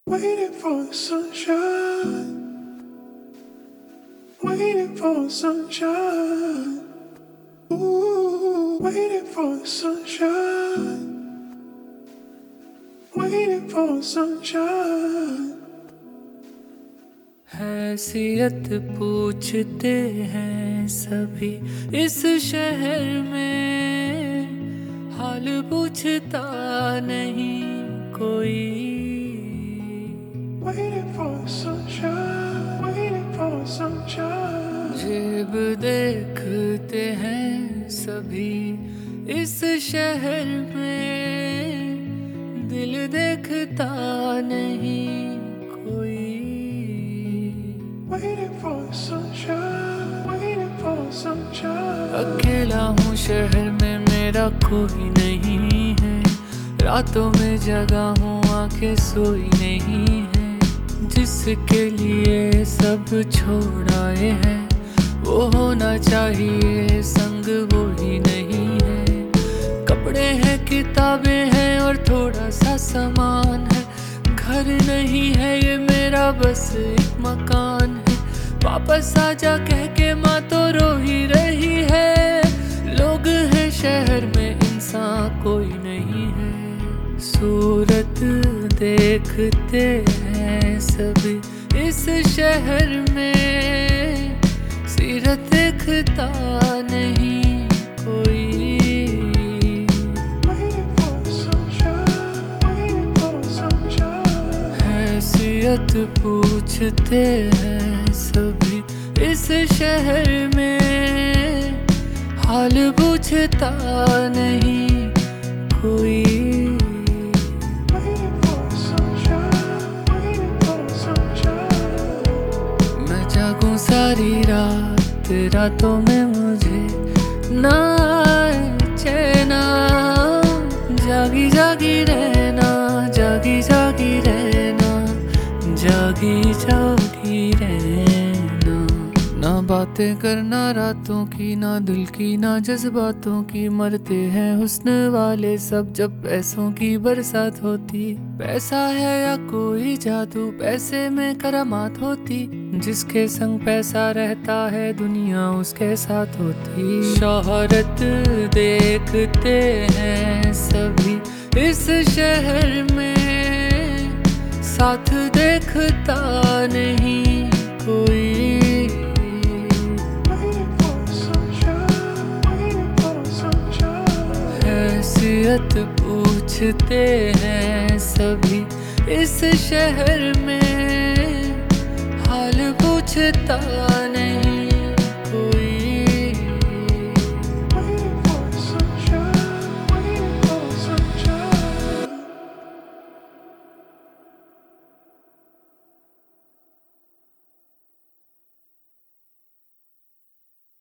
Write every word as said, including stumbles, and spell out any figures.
Waiting for the sunshine, waiting for the sunshine. Ooh, waiting for the sunshine, waiting for the sunshine. हैसियत पूछते हैं सभी इस शहर में, हाल पूछता नहीं कोई। Waiting for the sunshine, waiting for the sunshine. जेब देखते हैं सभी इस शहर में, दिल देखता नहीं कोई। Waiting for the sunshine, waiting for the sunshine. अकेला हूँ शहर में, मेरा कोई नहीं है, रातों में जगा हूँ आंखें सोई नहीं है। जिसके लिए सब छोड़ आए हैं, वो होना चाहिए संग वो ही नहीं है। कपड़े हैं, किताबें हैं और थोड़ा सा सामान है। घर नहीं है ये मेरा, बस एक मकान है। वापस आजा कह के माँ तो रो ही रही है। लोग हैं शहर में, इंसान कोई नहीं है। सूरत देखते हैं सभी इस शहर में, सीरत देखता नहीं कोई। Waiting for the sunshine, waiting for the sunshine. हैसियत पूछते हैं सभी इस शहर में, हाल पूछता नहीं कोई। Waiting for the sunshine, waiting for the sunshine. मैं जागूं सारी रात, रातों में मुझे ना आए चैना। जागी जागी रहना, जागी जागी रहना, जागी जागी रहना। ना बातें करना रातों की, ना दिल की, ना जज्बातों की। मरते हैं हुस्न वाले सब जब पैसों की बरसात होती। पैसा है या कोई जादू, पैसे में करामात होती। जिसके संग पैसा रहता है, दुनिया उसके साथ होती। शोहरत देखते हैं सभी इस शहर में, साथ देखता नहीं कोई। Waiting for the sunshine, waiting for the sunshine. हैसियत पूछते हैं सभी इस शहर में, हाल पूछता नहीं।